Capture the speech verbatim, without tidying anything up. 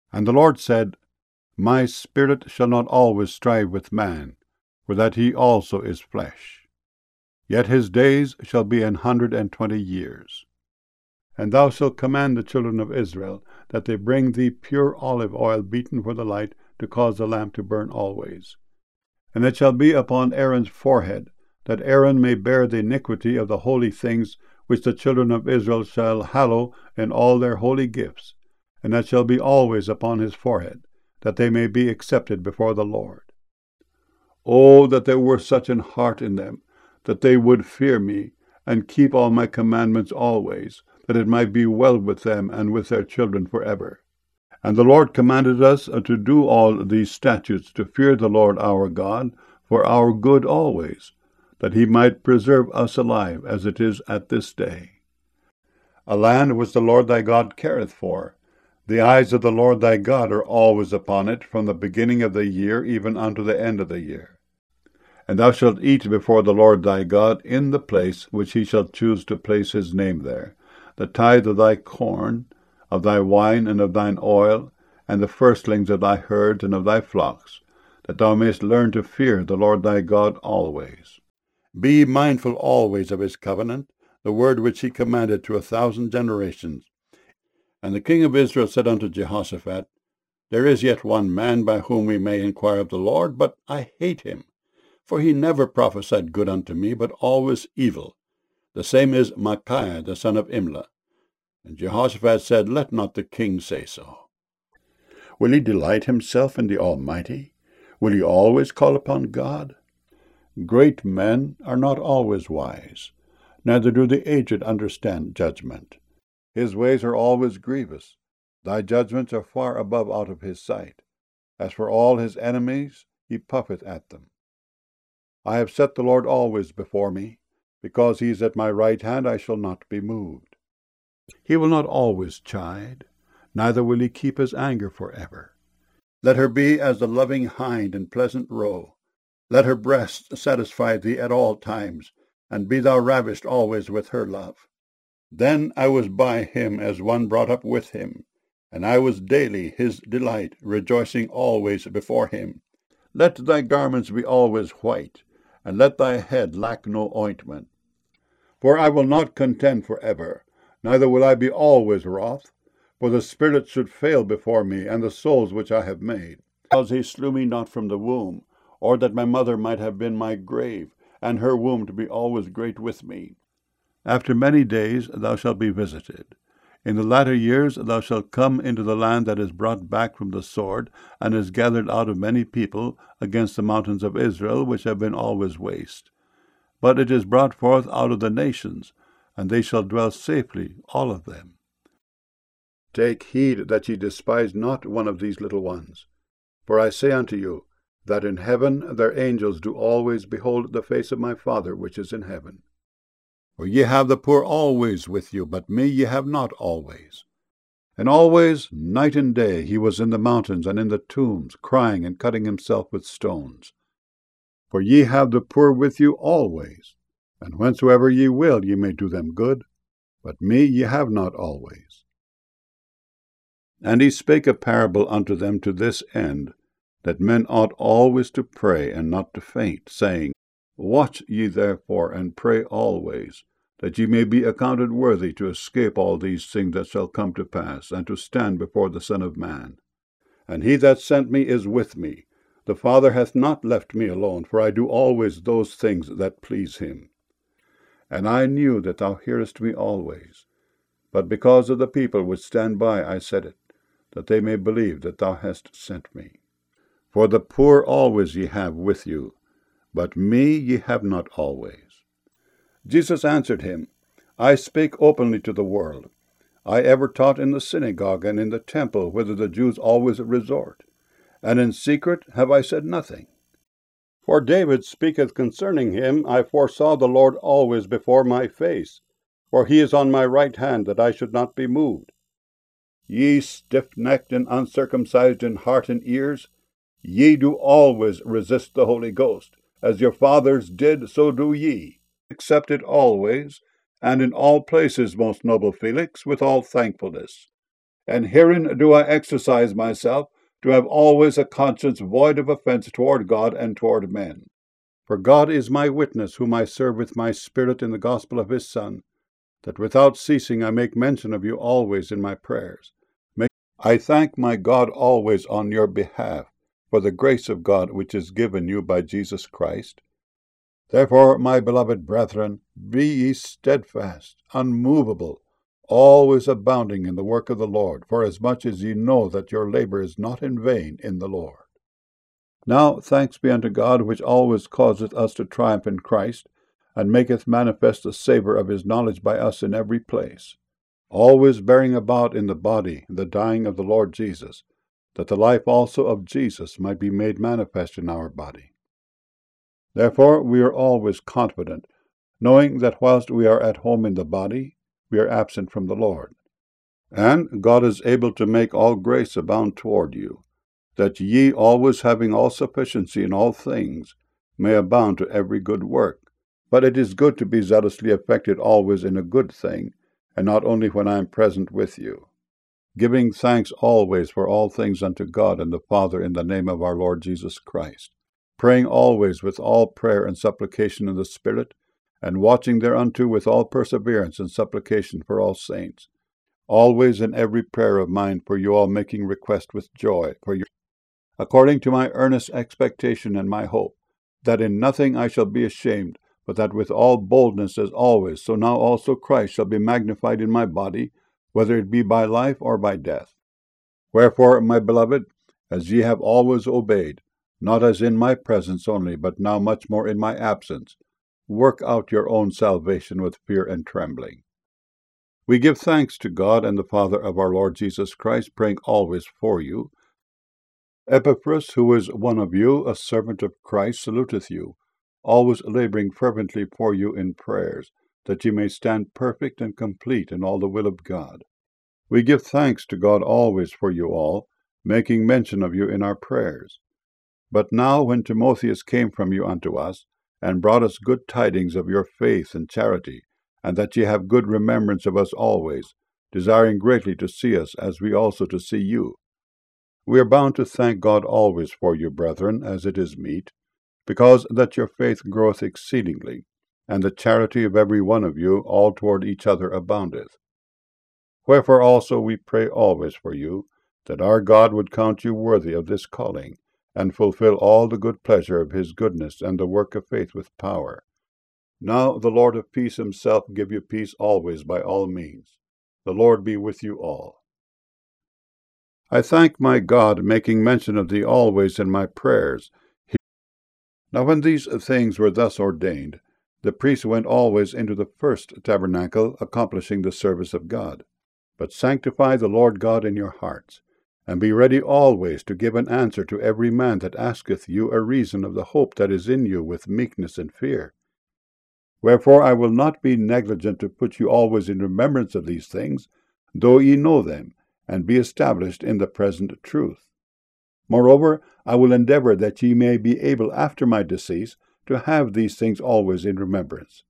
And the Lord said, My spirit shall not always strive with man, for that he also is flesh. Yet his days shall be an hundred and twenty years. And thou shalt command the children of Israel that they bring thee pure olive oil beaten for the light, to cause the lamp to burn always. And it shall be upon Aaron's forehead, that Aaron may bear the iniquity of the holy things which the children of Israel shall hallow in all their holy gifts, and that shall be always upon his forehead, that they may be accepted before the Lord. Oh, that there were such an heart in them, that they would fear me, and keep all my commandments always, that it might be well with them and with their children forever. And the Lord commanded us to do all these statutes, to fear the Lord our God, for our good always, that he might preserve us alive, as it is at this day. A land which the Lord thy God careth for. The eyes of the Lord thy God are always upon it, from the beginning of the year even unto the end of the year. And thou shalt eat before the Lord thy God in the place which he shall choose to place his name there, the tithe of thy corn, of thy wine, and of thine oil, and the firstlings of thy herds and of thy flocks, that thou mayest learn to fear the Lord thy God always. Be mindful always of his covenant, the word which he commanded to a thousand generations. And the king of Israel said unto Jehoshaphat, There is yet one man by whom we may inquire of the Lord, but I hate him. For he never prophesied good unto me, but always evil. The same is Micaiah the son of Imlah. And Jehoshaphat said, Let not the king say so. Will he delight himself in the Almighty? Will he always call upon God? Great men are not always wise, neither do the aged understand judgment. His ways are always grievous. Thy judgments are far above out of his sight. As for all his enemies, he puffeth at them. I have set the Lord always before me. Because he is at my right hand, I shall not be moved. He will not always chide, neither will he keep his anger forever. Let her be as the loving hind in pleasant roe. Let her breast satisfy thee at all times, and be thou ravished always with her love. Then I was by him as one brought up with him, and I was daily his delight, rejoicing always before him. Let thy garments be always white, and let thy head lack no ointment. For I will not contend for ever, neither will I be always wroth, for the spirits should fail before me, and the souls which I have made. Because he slew me not from the womb, or that my mother might have been my grave, and her womb to be always great with me. After many days thou shalt be visited. In the latter years thou shalt come into the land that is brought back from the sword, and is gathered out of many people, against the mountains of Israel, which have been always waste. But it is brought forth out of the nations, and they shall dwell safely, all of them. Take heed that ye despise not one of these little ones. For I say unto you, that in heaven their angels do always behold the face of my Father which is in heaven. For ye have the poor always with you, but me ye have not always. And always, night and day, he was in the mountains and in the tombs, crying and cutting himself with stones. For ye have the poor with you always, and whensoever ye will ye may do them good, but me ye have not always. And he spake a parable unto them to this end, that men ought always to pray and not to faint, saying, Watch ye therefore, and pray always, that ye may be accounted worthy to escape all these things that shall come to pass, and to stand before the Son of Man. And he that sent me is with me. The Father hath not left me alone, for I do always those things that please him. And I knew that thou hearest me always. But because of the people which stand by I said it, that they may believe that thou hast sent me. For the poor always ye have with you, but me ye have not always. Jesus answered him, I spake openly to the world. I ever taught in the synagogue and in the temple, whither the Jews always resort. And in secret have I said nothing. For David speaketh concerning him, I foresaw the Lord always before my face, for he is on my right hand, that I should not be moved. Ye stiff-necked and uncircumcised in heart and ears, ye do always resist the Holy Ghost. As your fathers did, so do ye. Accept it always, and in all places, most noble Felix, with all thankfulness. And herein do I exercise myself, to have always a conscience void of offense toward God and toward men. For God is my witness, whom I serve with my spirit in the gospel of his Son, that without ceasing I make mention of you always in my prayers. I thank my God always on your behalf, for the grace of God which is given you by Jesus Christ. Therefore, my beloved brethren, be ye steadfast, unmovable, always abounding in the work of the Lord, forasmuch as ye know that your labor is not in vain in the Lord. Now thanks be unto God, which always causeth us to triumph in Christ, and maketh manifest the savour of his knowledge by us in every place, always bearing about in the body the dying of the Lord Jesus, that the life also of Jesus might be made manifest in our body. Therefore we are always confident, knowing that whilst we are at home in the body, we are absent from the Lord. And God is able to make all grace abound toward you, that ye, always having all sufficiency in all things, may abound to every good work. But it is good to be zealously affected always in a good thing, and not only when I am present with you, giving thanks always for all things unto God and the Father in the name of our Lord Jesus Christ, praying always with all prayer and supplication in the Spirit, and watching thereunto with all perseverance and supplication for all saints, always in every prayer of mine for you all making request with joy for you, according to my earnest expectation and my hope, that in nothing I shall be ashamed, but that with all boldness as always, so now also Christ shall be magnified in my body, whether it be by life or by death. Wherefore, my beloved, as ye have always obeyed, not as in my presence only, but now much more in my absence, work out your own salvation with fear and trembling. We give thanks to God and the Father of our Lord Jesus Christ, praying always for you. Epaphras, who is one of you, a servant of Christ, saluteth you, always laboring fervently for you in prayers, that ye may stand perfect and complete in all the will of God. We give thanks to God always for you all, making mention of you in our prayers. But now when Timotheus came from you unto us, and brought us good tidings of your faith and charity, and that ye have good remembrance of us always, desiring greatly to see us, as we also to see you, we are bound to thank God always for you, brethren, as it is meet, because that your faith groweth exceedingly, and the charity of every one of you all toward each other aboundeth. Wherefore also we pray always for you, that our God would count you worthy of this calling, and fulfill all the good pleasure of his goodness and the work of faith with power. Now the Lord of peace himself give you peace always by all means. The Lord be with you all. I thank my God, making mention of thee always in my prayers. Now when these things were thus ordained, the priest went always into the first tabernacle, accomplishing the service of God. But sanctify the Lord God in your hearts, and be ready always to give an answer to every man that asketh you a reason of the hope that is in you with meekness and fear. Wherefore I will not be negligent to put you always in remembrance of these things, though ye know them, and be established in the present truth. Moreover, I will endeavor that ye may be able after my decease to have these things always in remembrance,